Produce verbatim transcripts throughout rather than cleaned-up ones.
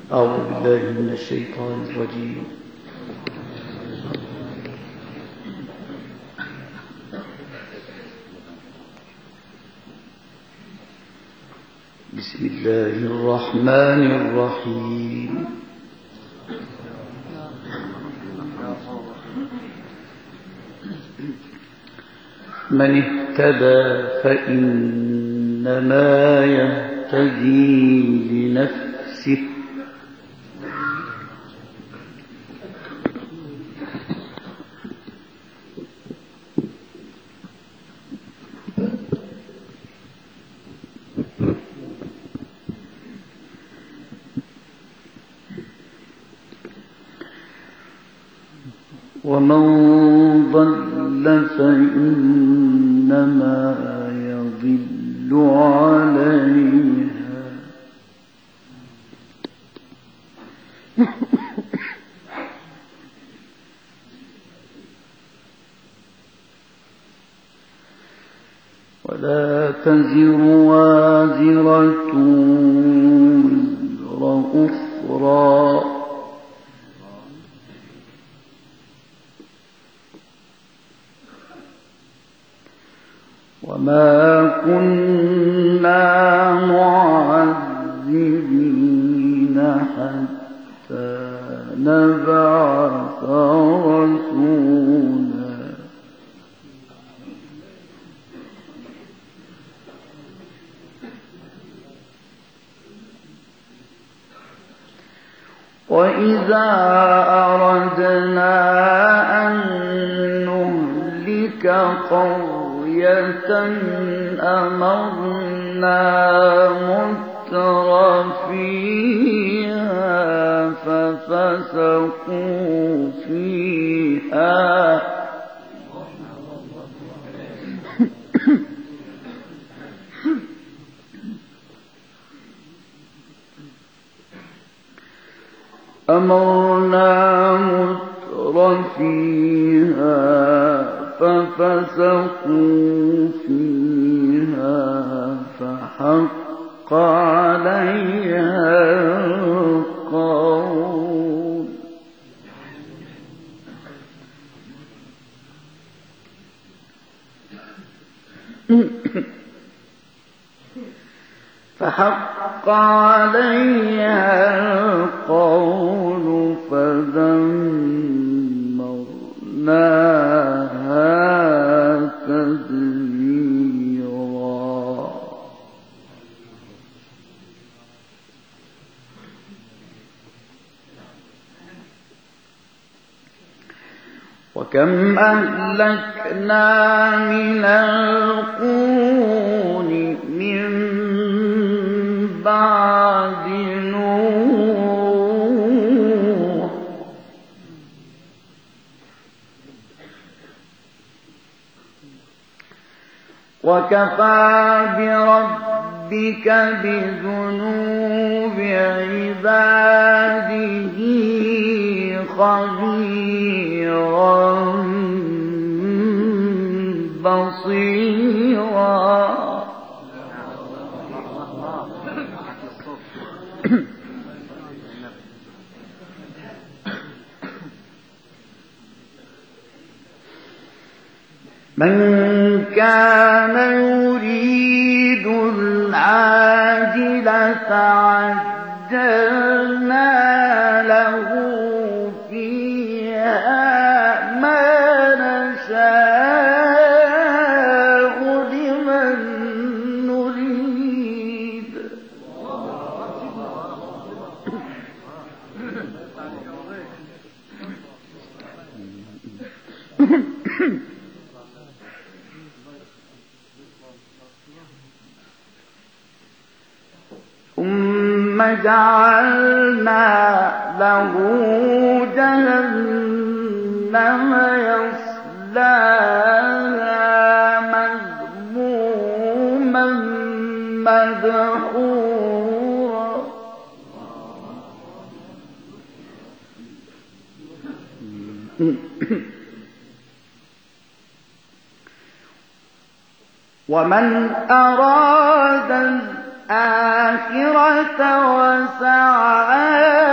أعوذ بالله من الشيطان الرجيم. بسم الله الرحمن الرحيم. من اهتدى فإنما يهتدي لنفسه ومن ضل فإنما يضل عليها ولا تزر وازرة وزر أخرى وما كنا معذبين حتى نبعث رسولا وإذا أردنا أن نهلك قرية أمرنا مترفيها ففسقوا فيها أمرنا مترفيها ففسقوا فيها فحق عليها القول فحق عليها القول فدمرناها تدميرا وكم أهلكنا من القرون من بعد نوح وكفى بربك بذنوب عباده خبيرا بصيرا من كان يريد العاجلة عجلنا له فيها ما نشاء لمن نريد ثم جعلنا له جهنم يصلاها مذموما مدحورا ومن أراد الآخرة وسعى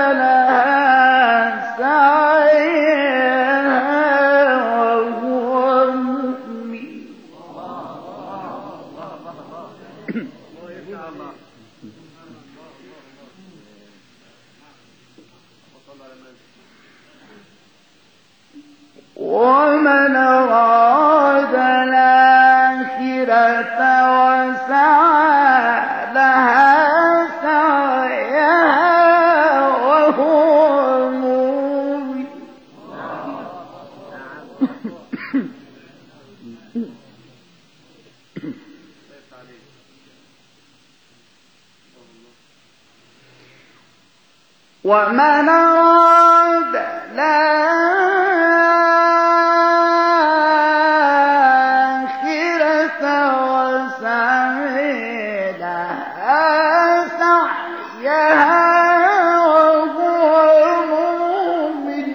ومن أراد الآخرة وسعى لها سعيها وهو مؤمن ومن أراد الآخرة وسعى لها سعيها وهو مؤمن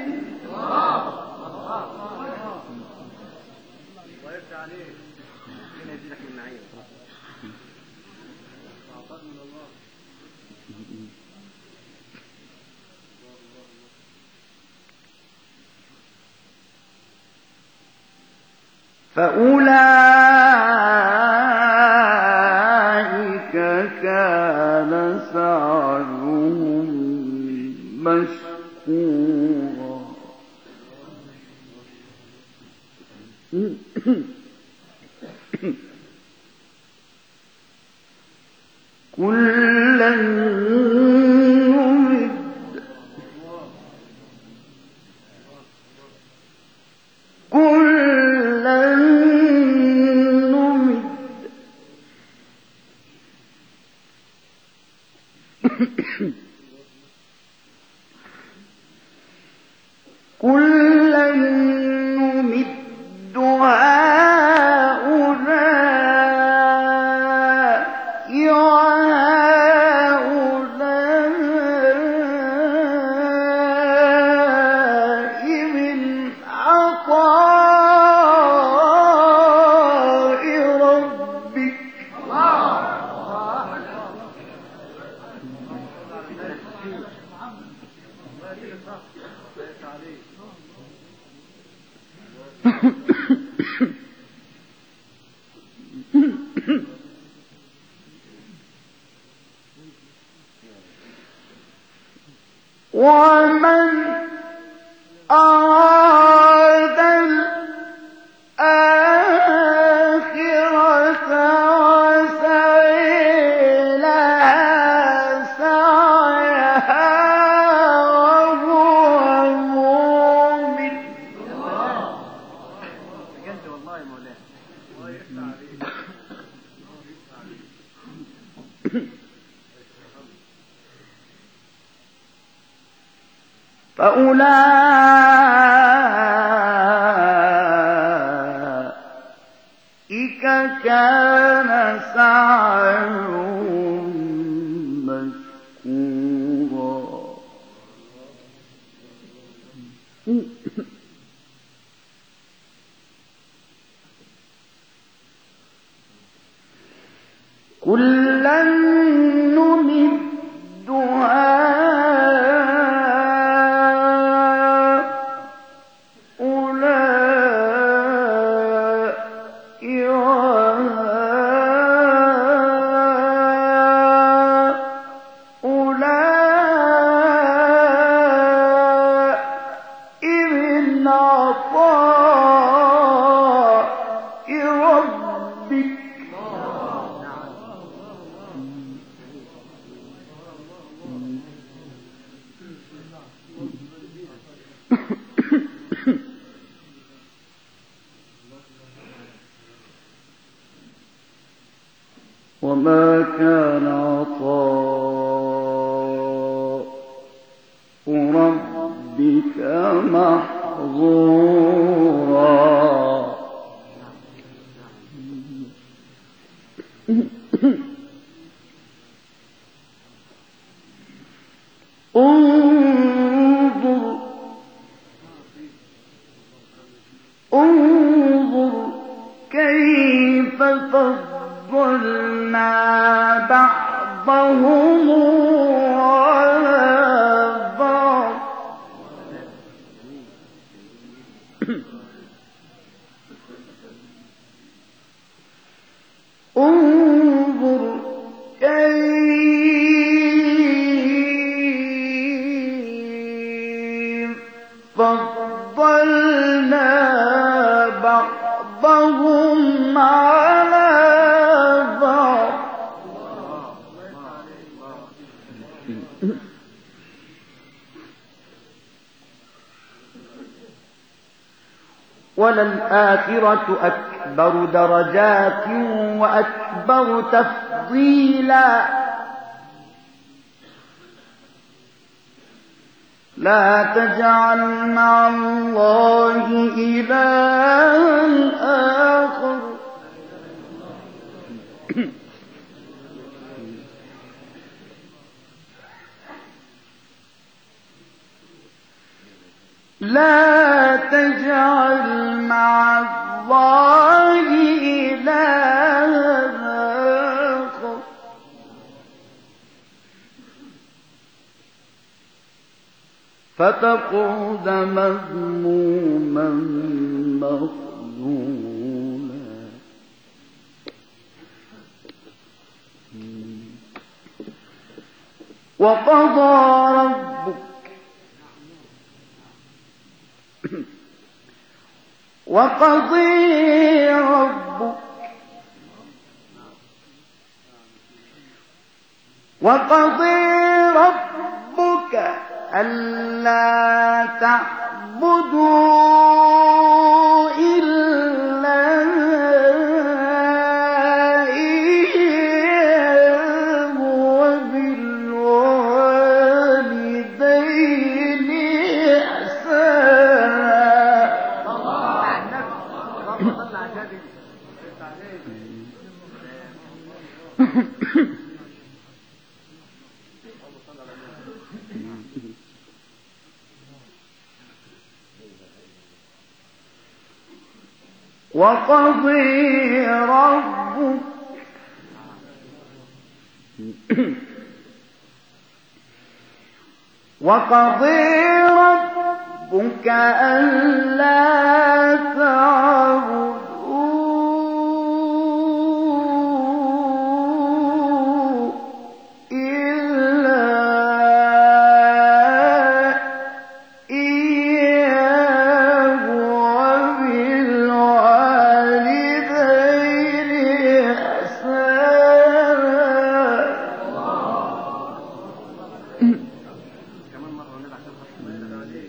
فأولئك كان سعيهم مشكورا كلا نمد كلا نمد كلا نمد هؤلاء وهؤلاء من عطاء ربك ومن أراد الآخرة وسعى لها سعيها وهو مؤمن بجد والله يا مولانا الله يفتح عليك فأولئك كان سعيهم مشكورا كلا نمد وما كان عطاء ربك محظورا انظر انظر كيف فضلنا بعضهم على بعض انظر كيف فضلنا وللآخرة أكبر درجات وأكبر تفضيلا لا تجعل مع الله إلها آخر لا تجعل مع الله إلها آخر فتقعد مذموما مخذولا وقضى ربك وقضي ربك وقضي ربك ألا تعبدوا إلا إياه وبالوالدين إحسانا وقضي ربك وقضي ربك ألا تعبدوا إلا إياه وبالوالدين إحسانا كمان مرة ونبع عشان خاطر ما يزعل عليك.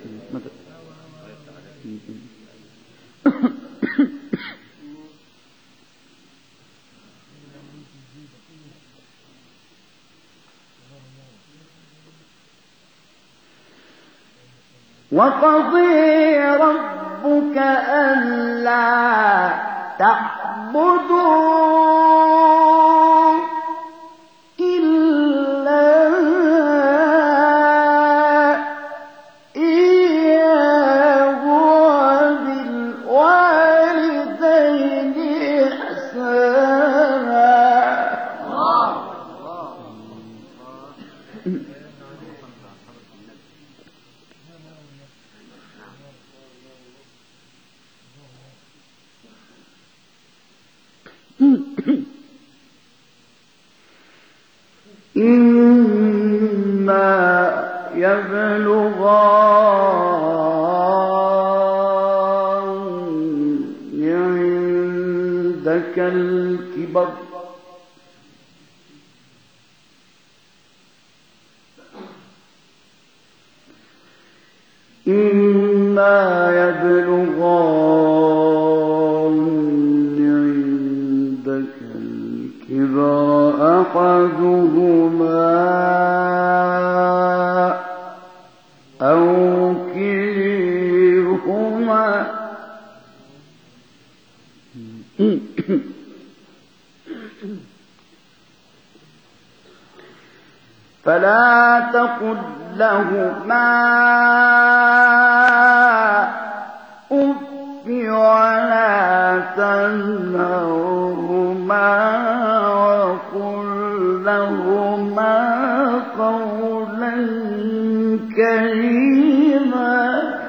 وقضي ربك ألا تعبدوا إلا إياه وبالوالدين إحسانا إما يبلغان عندك الكبر إما يبلغان عندك الكبر أحدهما أو كليهما فلا تقل لهما أف ولا تنهرهما وقل لهما قولا كريما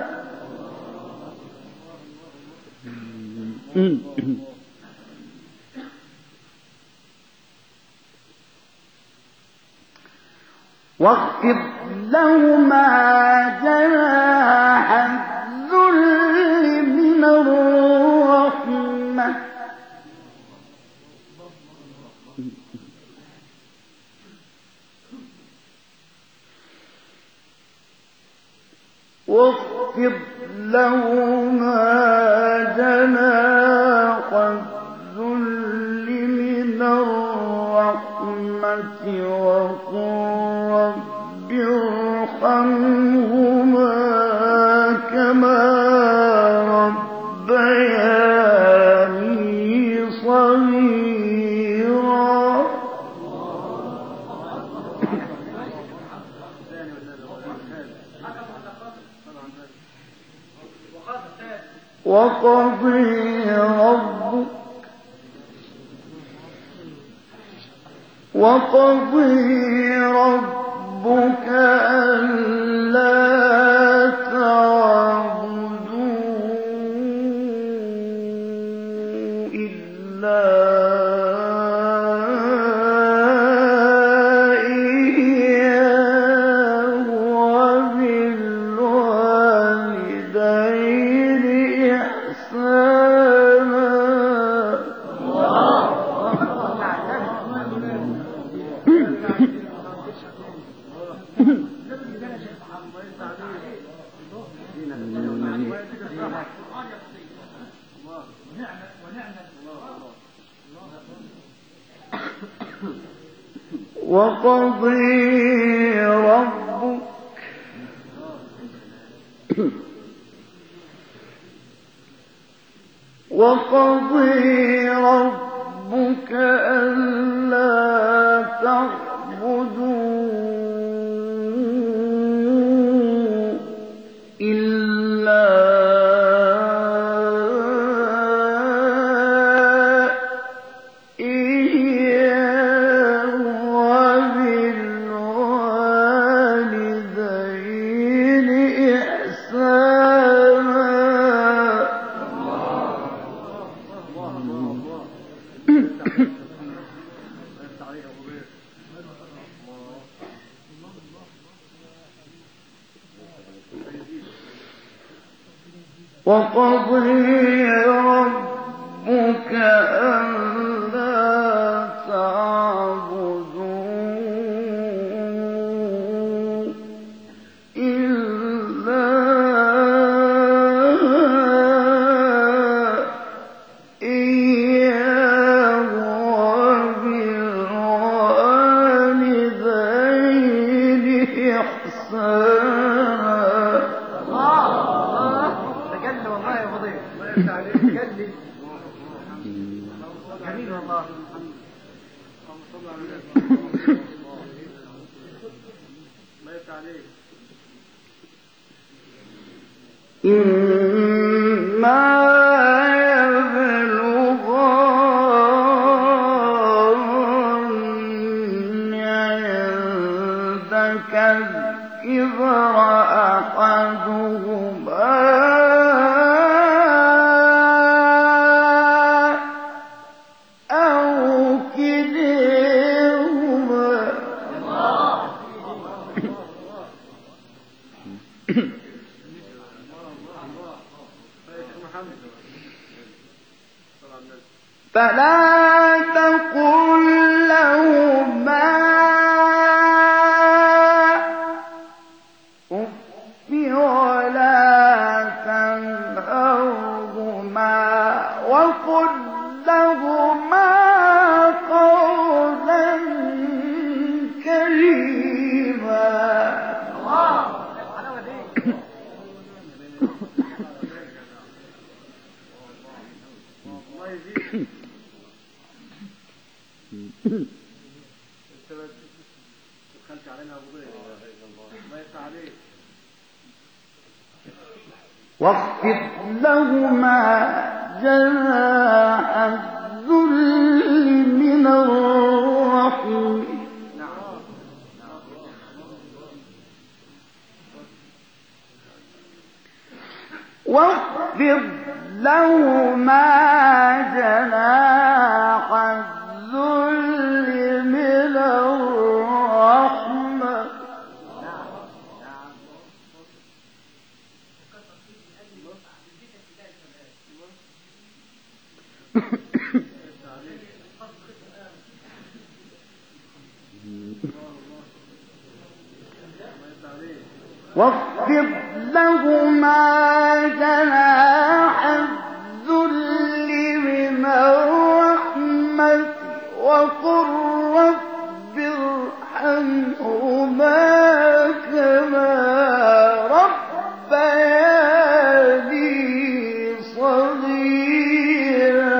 واخفض لهما جناح الذل من الرحمة واخفض واخفض لهما جناح الذل من الرحمة وقل رب ارحمهما كما ربياني صغيرا. وقضي ربك وقضي ربك ألا تعبدوا إلا إياه وبالوالدين إحسانا. وقضي ربك وقضي ربك ألا تعبدوا إلا إياه وبالوالدين إحسانا. وقضي ربك ألا تعبدوا إلا إياه وبالوالدين إحسانا. جميل والله. ما يفتح عليك. إما يبلغن عندك الكبر أحدهما فلا تقل لهما أف ولا تنهرهما وقل لهما قولا كريما. واخفض لهما جناح الذل من الرحمة واخفض لهما جناح الذل من الرحمة واخفض لهما جناح الذل من الرحمة وقل رب ارحمهما كما ربياني صغيرا.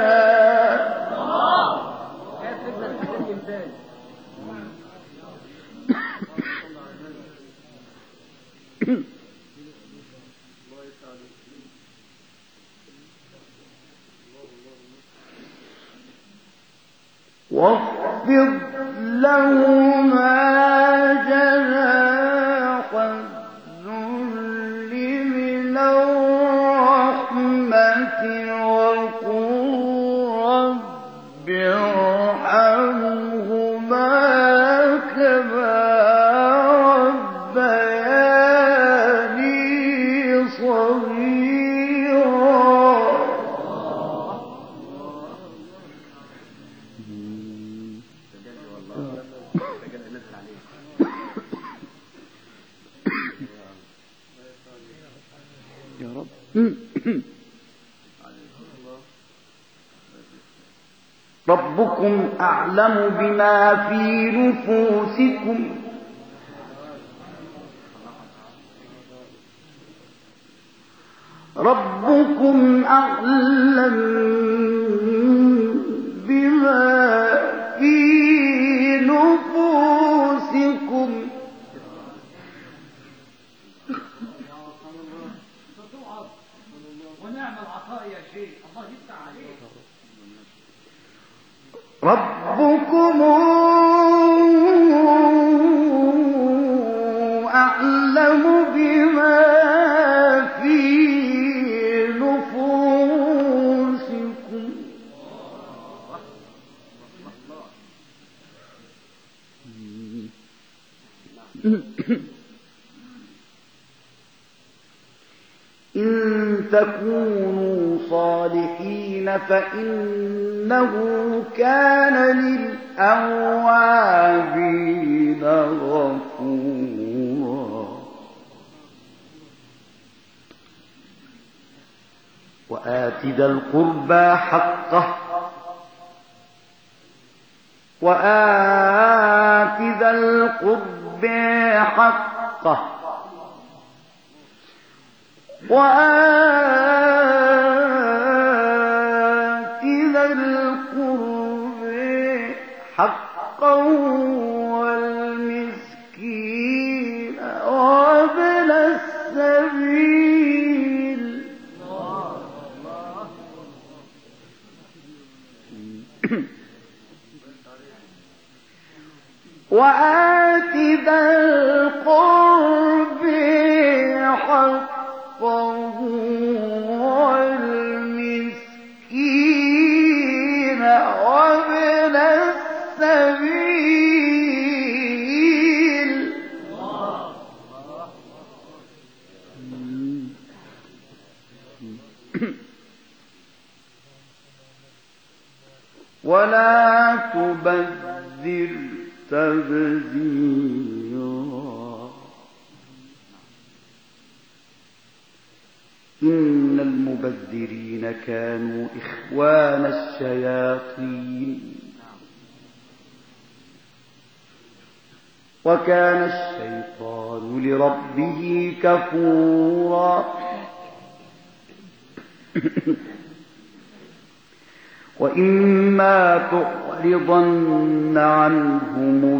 واخفض لهما جناح الذل من الرحمة وقل رب ارحمهما كما ربياني صغيرا. يا رب. ربكم أعلم بما في نفوسكم ربكم أعلم بما في نفوسكم ونعم العطاء يا شيخ، الله يفتح عليك. ربكم أعلم بما في نفوسكم إن تكونوا صالحين فإنه كان للأوابين غفورا. وآت ذا القربى حقه وآت ذا القربى حقه وآت ذا القربى حقه والمسكين وابن السبيل. وآت ذا القربى حقه والمسكين وابن السبيل. ولا تبذر تبذيرا إن المبذرين كانوا إخوان الشياطين وكان الشيطان لربه كفورا. وإما تعرضن عنهم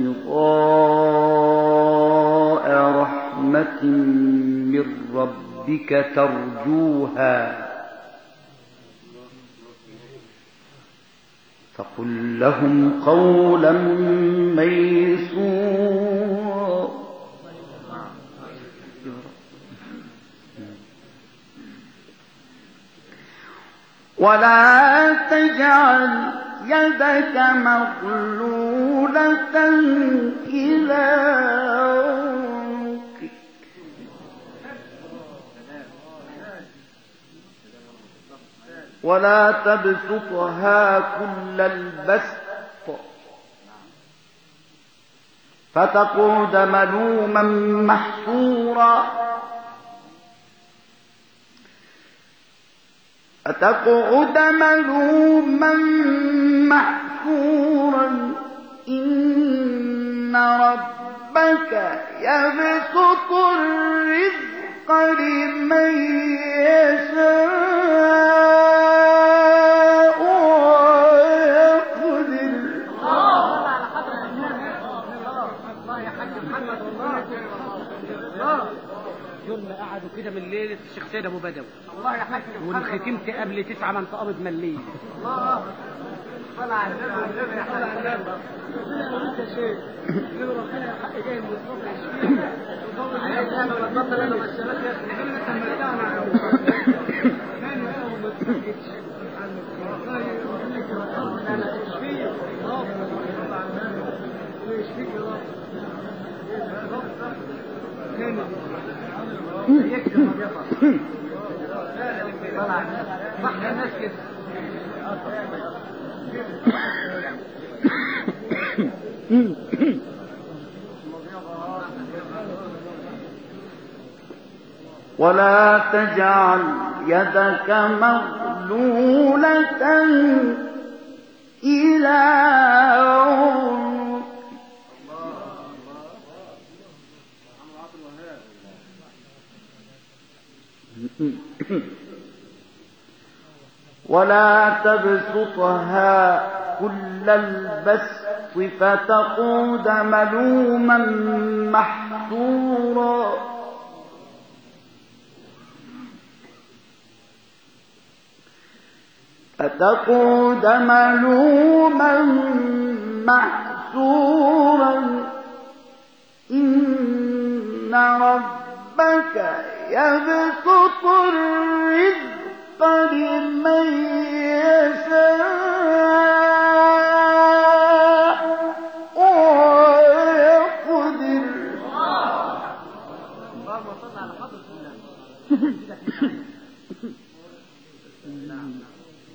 ابتغاء رحمة من ربك ترجوها فقل لهم قولا ميسورا. ولا تجعل يدك مغلولة إلى عنقك ولا تبسطها كل البسط فتقعد ملوما محسورا محصورا فتقعد ملوما محسورا إن ربك يبسط الرزق لمن يشاء ويقدر. الله يا حاج محمد والله يوم قعدوا كده من ليله الشيخ سيد ابو بدوي. الله يا حاج محمد والختمت قبل تسعه من تقبض مليل. الله طلع على النبي يا حاج انت شيخ ربنا يا حق جاي من الصبح عشرين عليك انا بطل انا والشباب يا اخي احنا سمعتنا كان يوم ما تسكتش والله يقول لك انا تشفيه ويشفيك يا رب كان يكتب ما بيطلع طلع صح الناس كده ولا تجعل يدك مغلولة إلى عنقك ولا تبسطها كل البسط فتقعد ملوما محسورا فتقعد ملوما محسورا إن ربك يبسط الرزق لمن يشاء ويقدر. اللهم صل على حضرة النبي.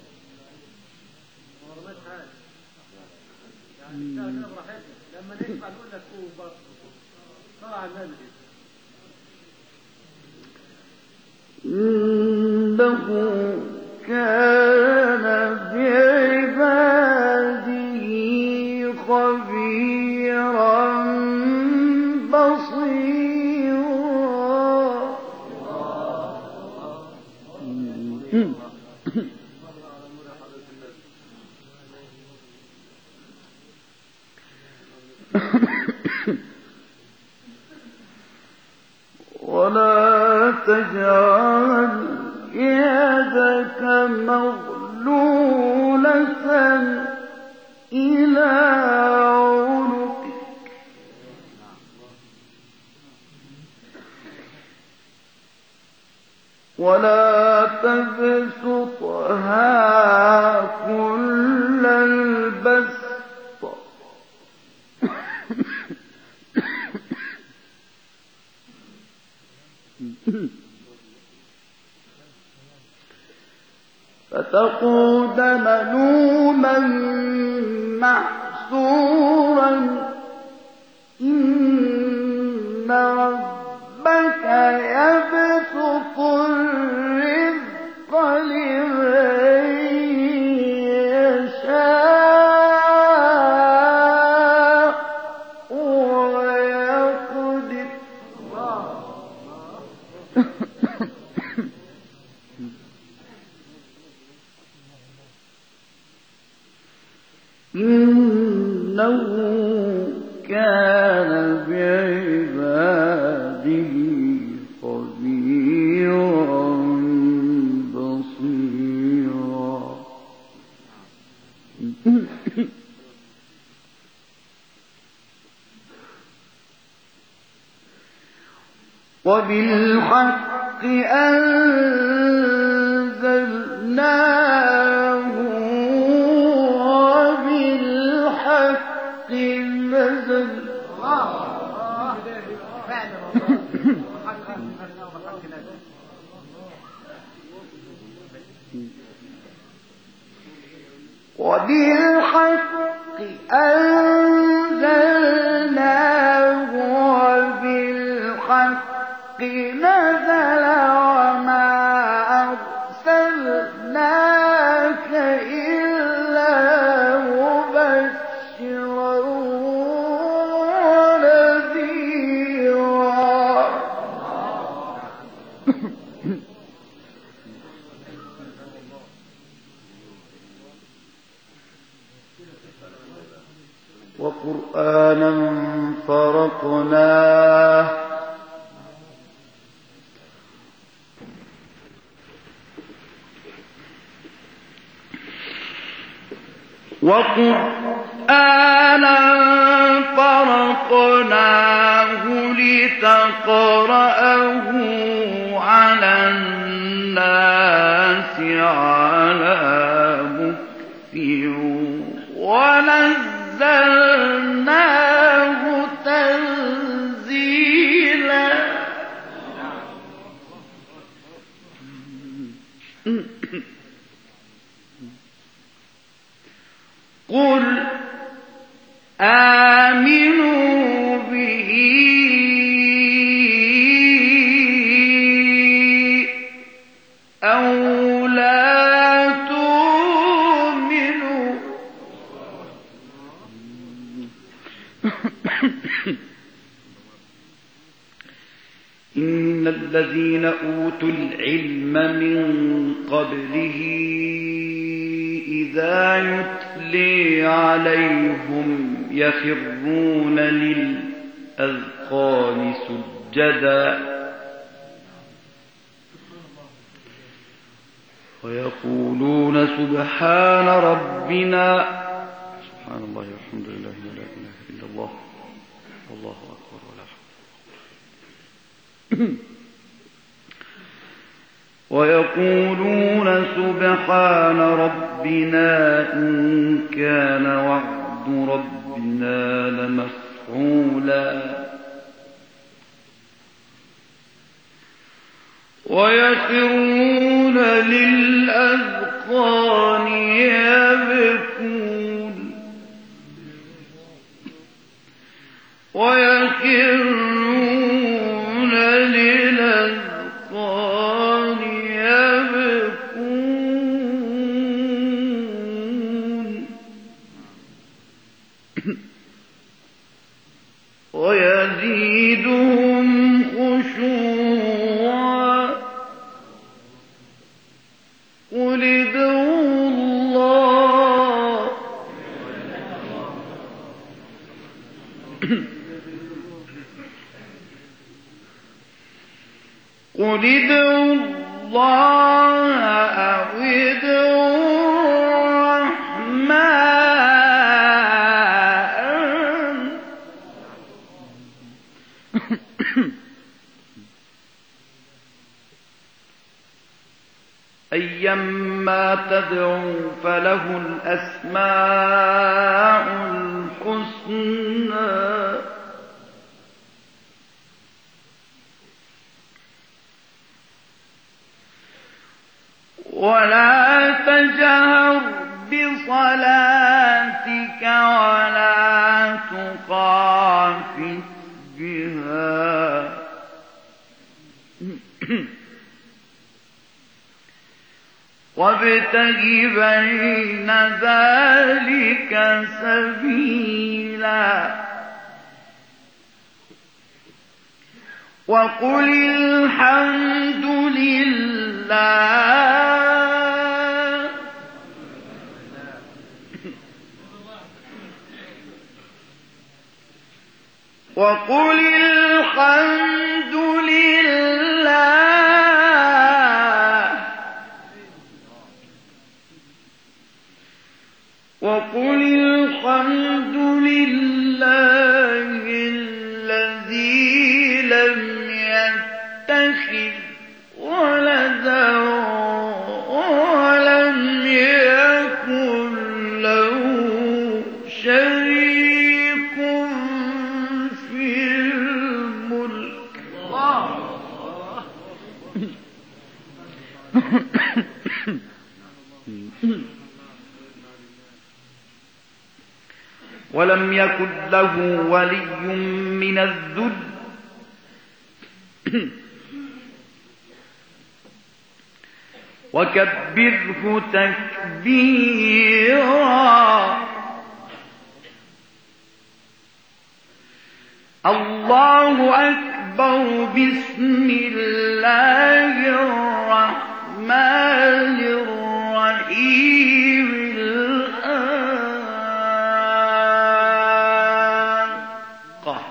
لما نسمع نقول لك قوم برضه طلع النبي إنه كان بعباده خبيرا بصيرا. ولا تجعل يدك مغلولة إلى عنقك ولا تبسطها كل البسط فتقعد ملوما محسورا إن ربك يبسط الرزق لمن يشاء ويقدر. إنه كان بعباده خبيرا بصيرا. وبالحق أنزلناه وبالحق نزل. وبالحق أنزلناه وبالحق نزل وما أرسلناك إلا مبشرا ونذيرا. وقرآنا فرقناه وقرآنا فرقناه لتقرأه على الناس على مكث ونزلناه تنزيلا. قل آمنوا به أو لا تؤمنوا إن الذين أوتوا العلم من قبله إذا يتلي عليهم يخرون للأذقان سجدا ويقولون سبحان ربنا سبحان الله والحمد لله ولا إله إلا الله والله أكبر ولا حول. ويقولون سبحان ربنا إن كان وعد ربنا لمفعولا ويخرون للأذقان يبكون ويخرون للأذقان يبكون ويزيدهم خشوعا قل ادعوا الله قل ادعوا الله أو ادعوا الرحمن أيما تدعوا فله الأسماء الحسنى ولا تجهر بصلاتك ولا تخافت بها وابتغ بين ذلك سبيلا وقل الحمد لله وقل الحمد لله وقل الحمد لله الذي لم يتخذ ولدا ولم يكن له شريك في الملك ولم يكن له ولي من الذل وكبره تكبيرا. الله أكبر. بسم الله الرحمن الرحيم. الحاقة.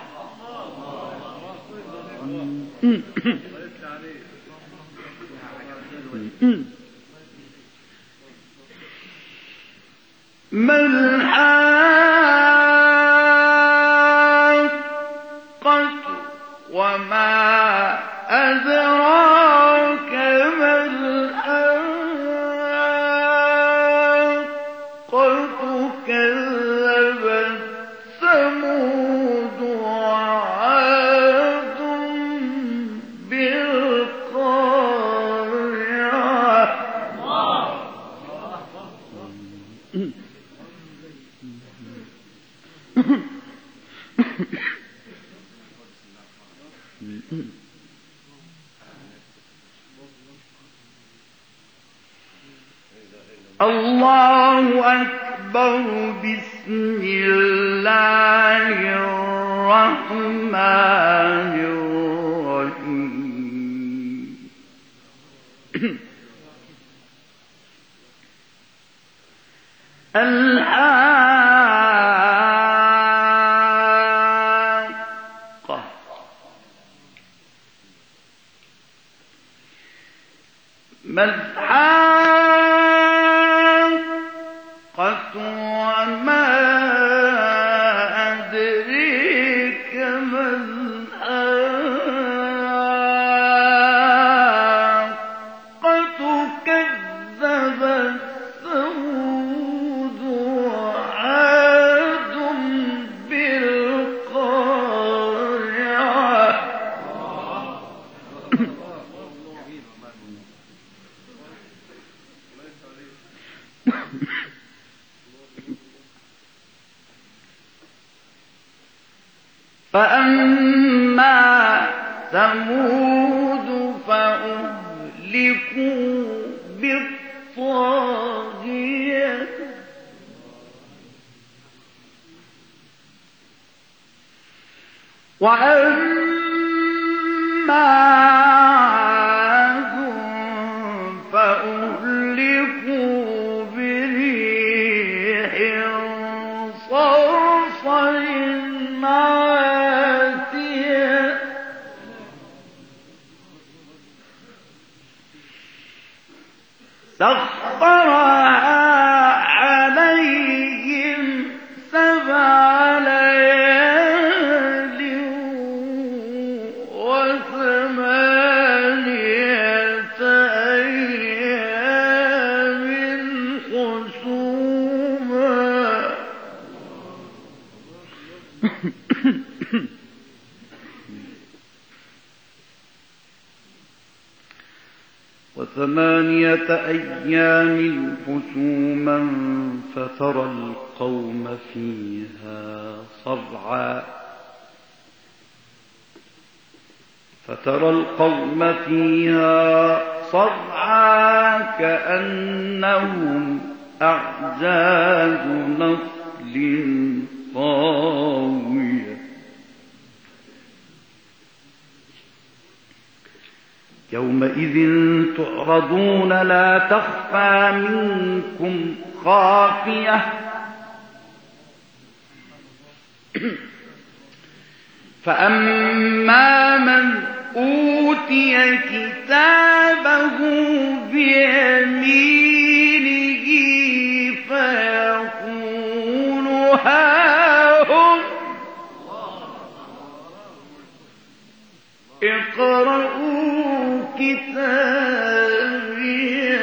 ما الحاقة وما أدراك ما الحاقة. كذبت ثمود وعاد بالقارعة. الله أكبر. بسم الله الرحمن الرحيم. الحاقة. ما الحاقة وما أدريك ما الحاقة. كذبت ثمود وعاد بالقارعة. فأما ثمود فأهلكوا بالطاغية. وأما عاد فأهلكوا بريح صرصر عاتية. سخرها عليهم سبع ليال وثمانية أيام حسوما. وثمانية أيام حسوما فترى القوم فيها صرعا فترى القوم فيها صرعا كأنهم أعجاز نخل خاوية. يومئذ تعرضون لا تخفى منكم خافية. فأما من أوتي كتابه بيمينه فيقول هاهم اقرءوا كتابي.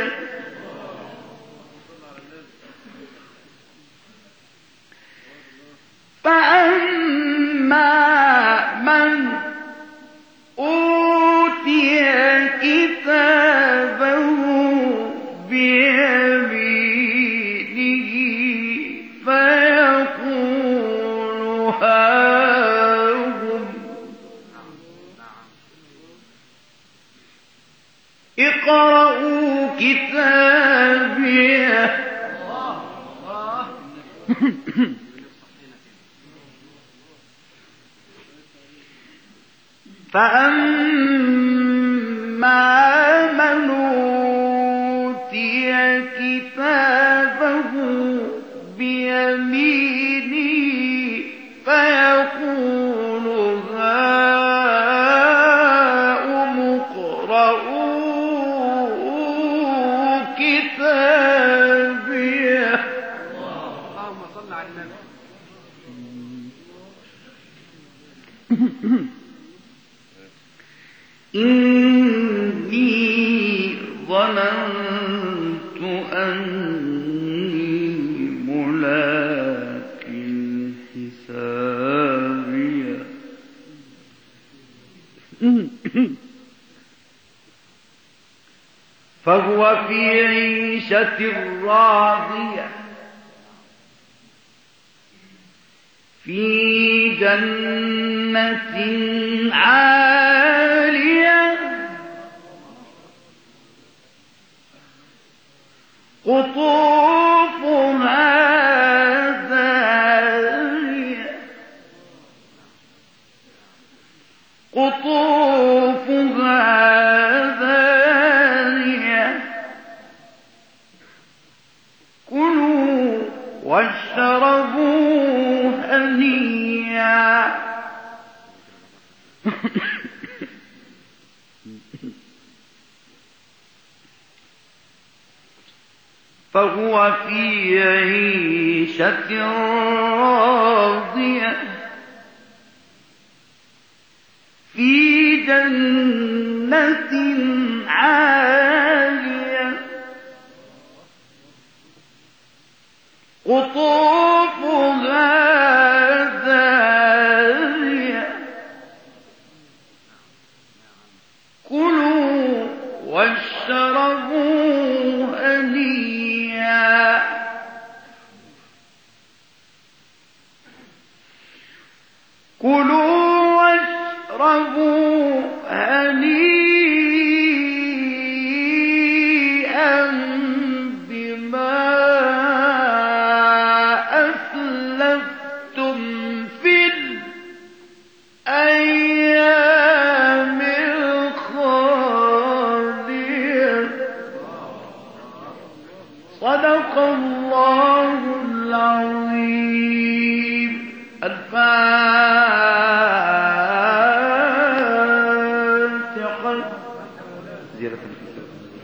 فأما من أوتي كتابه بيمينه فيقول هاهم اقرءوا كتابيه فأما من أوتي كتابه بيمينه فيقول هاؤم اقرءوا كتابيه. اللهم صل على النبي. إني ظننت أني ملاق حسابيه فهو في عيشة راضية في جنة عالية قطوفها دانية قطوفها دانية كلوا واشربوا هنيئا فهو في عيشة راضية في جنة عالية قطوفها دانية كلوا واشربوا هنيئا كلوا واشربوا هنيئا بما أسلفتم في الأيام الخالية. صدق الله